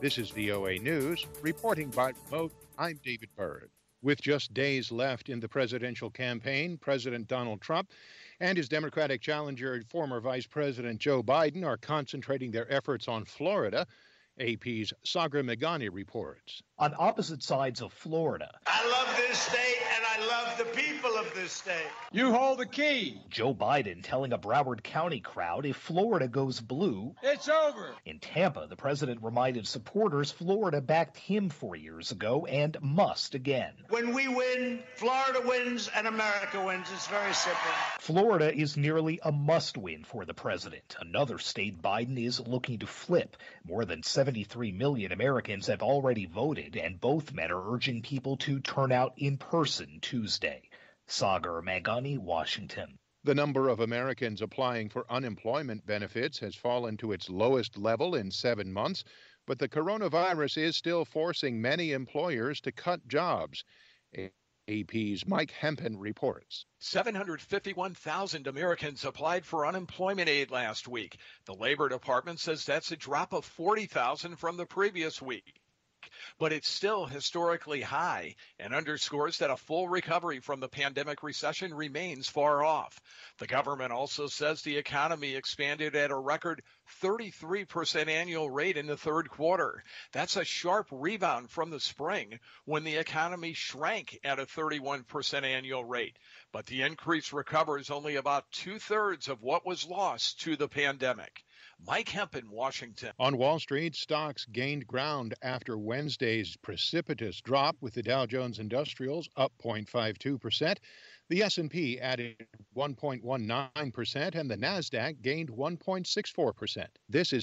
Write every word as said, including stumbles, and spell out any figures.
This is V O A News, reporting by remote. I'm David Byrd. With just days left in the presidential campaign, President Donald Trump and his Democratic challenger, former Vice President Joe Biden, are concentrating their efforts on Florida. A P's Sagar Meghani reports. On opposite sides of Florida. I love this state and I love the people of this state. You hold the key. Joe Biden telling a Broward County crowd if Florida goes blue, it's over. In Tampa, the president reminded supporters Florida backed him four years ago and must again. When we win, Florida wins and America wins. It's very simple. Florida is nearly a must-win for the president. Another state Biden is looking to flip. More than seventy-three million Americans have already voted, and both men are urging people to turn out in person Tuesday. Sagar Meghani, Washington. The number of Americans applying for unemployment benefits has fallen to its lowest level in seven months, but the coronavirus is still forcing many employers to cut jobs. A P's Mike Hempen reports. seven hundred fifty-one thousand Americans applied for unemployment aid last week. The Labor Department says that's a drop of forty thousand from the previous week. But it's still historically high and underscores that a full recovery from the pandemic recession remains far off. The government also says the economy expanded at a record thirty-three percent annual rate in the third quarter. That's a sharp rebound from the spring when the economy shrank at a thirty-one percent annual rate. But the increase recovers only about two-thirds of what was lost to the pandemic. Mike Hempen, Washington. On Wall Street, stocks gained ground after Wednesday's precipitous drop, with the Dow Jones Industrials up zero point five two percent. The S and P added one point one nine percent, and the Nasdaq gained one point six four percent. This is